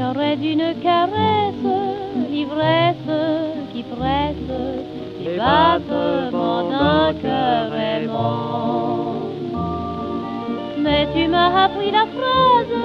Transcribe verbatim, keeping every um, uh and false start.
serait d'une caresse, l'ivresse qui presse les battements d'un cœur aimant. Mais tu m'as appris la phrase